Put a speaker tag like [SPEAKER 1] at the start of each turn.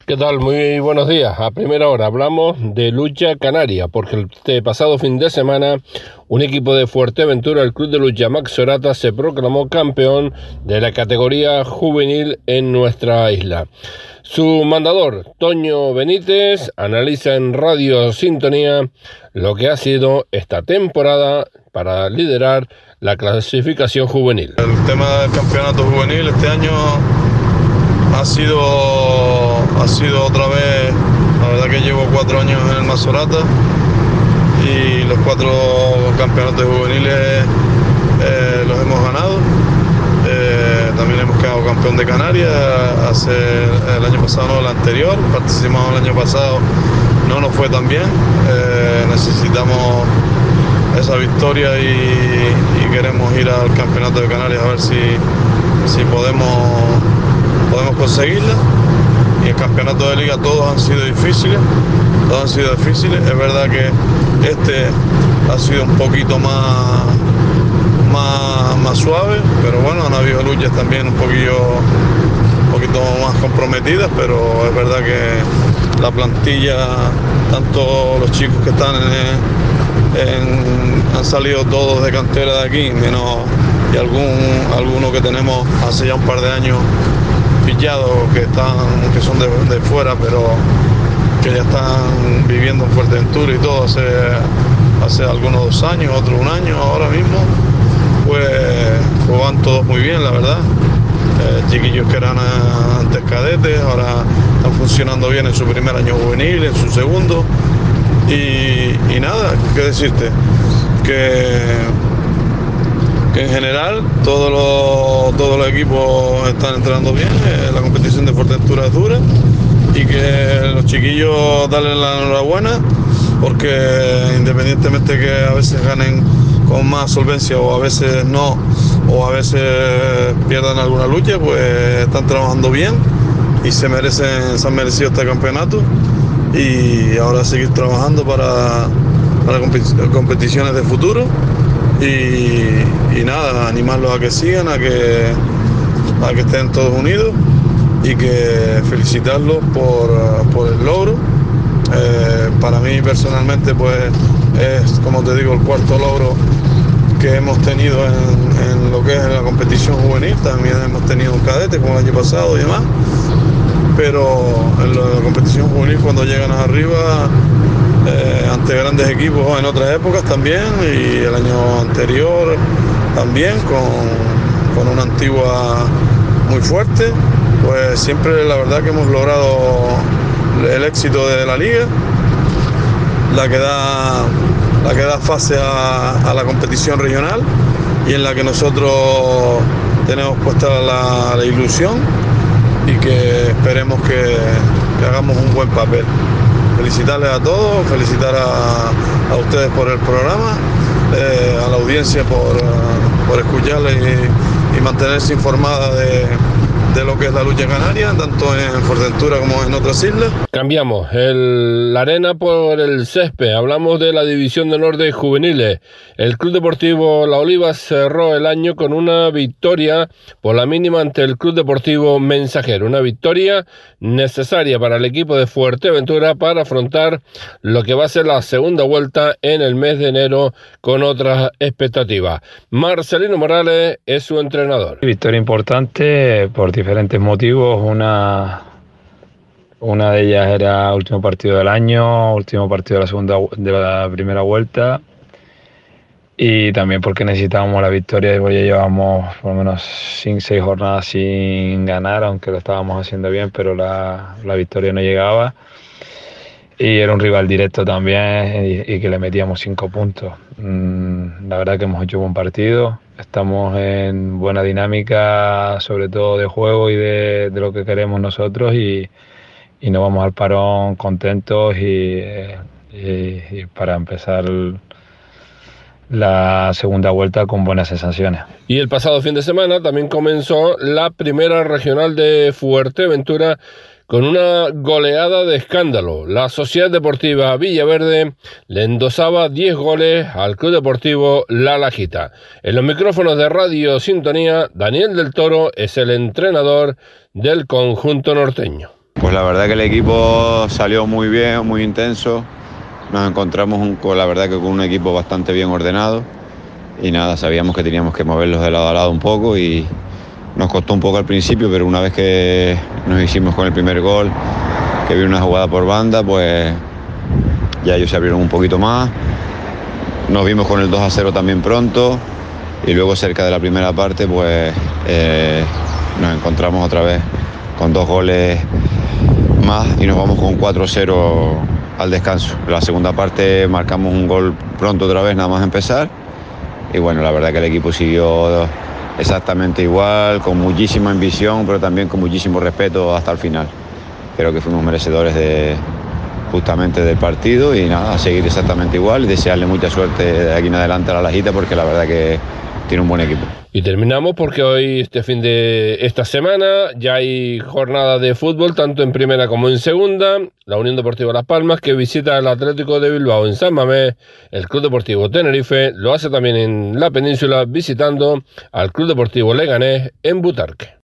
[SPEAKER 1] ¿Qué tal? Muy buenos días. A primera hora hablamos de lucha canaria, porque este pasado fin de semana un equipo de Fuerteventura, el Club de Lucha Maxorata, se proclamó campeón de la categoría juvenil en nuestra isla. Su mandador, Toño Benítez, analiza en Radio Sintonía lo que ha sido esta temporada para liderar la clasificación juvenil.
[SPEAKER 2] El tema del campeonato juvenil este año ha sido otra vez, la verdad que llevo 4 años en el Maxorata y los 4 campeonatos juveniles los hemos ganado. También hemos quedado campeón de Canarias el año pasado, no el anterior, participamos el año pasado, no nos fue tan bien. Necesitamos esa victoria y queremos ir al campeonato de Canarias a ver si podemos conseguirla. Y el campeonato de liga todos han sido difíciles. Es verdad que este ha sido un poquito más suave, pero bueno, han habido luchas también un poquito más comprometidas, pero es verdad que la plantilla, tanto los chicos que están han salido todos de cantera de aquí, menos y algunos que tenemos hace ya un par de años pillados, que son de fuera, pero que ya están viviendo en Fuerteventura y todo hace algunos 2 años, otros 1 año ahora mismo, pues van todos muy bien, la verdad. Chiquillos que eran antes cadetes, ahora están funcionando bien en su primer año juvenil, en su segundo, y nada, qué decirte, que en general todos los equipos están entrenando bien. La competición de Fuerteventura es dura y que los chiquillos darle la enhorabuena, porque independientemente que a veces ganen con más solvencia o a veces no, o a veces pierdan alguna lucha, pues están trabajando bien y se han merecido este campeonato, y ahora seguir trabajando para competiciones de futuro. Y nada, animarlos a que sigan, a que estén todos unidos, y que felicitarlos por el logro. Para mí personalmente, pues es, como te digo, el 4º logro que hemos tenido en lo que es la competición juvenil. También hemos tenido un cadete como el año pasado y demás, pero en la competición juvenil, cuando llegan arriba, ante grandes equipos en otras épocas también, y el año anterior también con una Antigua muy fuerte, pues siempre la verdad que hemos logrado el éxito de la liga, la que da fase a la competición regional, y en la que nosotros tenemos puesta la ilusión, y que esperemos que hagamos un buen papel. Felicitarles a todos, felicitar a ustedes por el programa, a la audiencia por escucharles y mantenerse informada de lo que es la lucha canaria, tanto en Fuerteventura como en otras islas.
[SPEAKER 1] Cambiamos la arena por el césped. Hablamos de la División de Honor de Juveniles. El Club Deportivo La Oliva cerró el año con una victoria por la mínima ante el Club Deportivo Mensajero. Una victoria necesaria para el equipo de Fuerteventura para afrontar lo que va a ser la segunda vuelta en el mes de enero con otras expectativas. Marcelino Morales es su entrenador.
[SPEAKER 3] Victoria importante por diferentes motivos. Una de ellas era último partido del año, último partido de la primera vuelta, y también porque necesitábamos la victoria, porque ya llevamos por lo menos 6 jornadas sin ganar, aunque lo estábamos haciendo bien, pero la victoria no llegaba, y era un rival directo también, y que le metíamos 5 puntos. La verdad que hemos hecho un buen partido, estamos en buena dinámica, sobre todo de juego y de lo que queremos nosotros, y nos vamos al parón contentos y para empezar la segunda vuelta con buenas sensaciones.
[SPEAKER 1] Y el pasado fin de semana también comenzó la primera regional de Fuerteventura con una goleada de escándalo. La Sociedad Deportiva Villaverde le endosaba 10 goles al Club Deportivo La Lajita. En los micrófonos de Radio Sintonía, Daniel del Toro es el entrenador del conjunto norteño.
[SPEAKER 4] Pues la verdad que el equipo salió muy bien, muy intenso. Nos encontramos la verdad que con un equipo bastante bien ordenado. Y nada, sabíamos que teníamos que moverlos de lado a lado un poco y nos costó un poco al principio, pero una vez que nos hicimos con el primer gol, que vino una jugada por banda, pues ya ellos se abrieron un poquito más. Nos vimos con el 2-0 también pronto y luego cerca de la primera parte pues nos encontramos otra vez con 2 goles más y nos vamos con 4-0 al descanso. En la segunda parte marcamos un gol pronto otra vez, nada más empezar. Y bueno, la verdad que el equipo siguió exactamente igual, con muchísima ambición, pero también con muchísimo respeto hasta el final. Creo que fuimos merecedores justamente del partido y nada, a seguir exactamente igual y desearle mucha suerte de aquí en adelante a la Lajita porque la verdad que tiene un buen equipo.
[SPEAKER 1] Y terminamos porque hoy, esta semana, ya hay jornada de fútbol tanto en primera como en segunda. La Unión Deportiva Las Palmas, que visita al Atlético de Bilbao en San Mamés. El Club Deportivo Tenerife lo hace también en la península visitando al Club Deportivo Leganés en Butarque.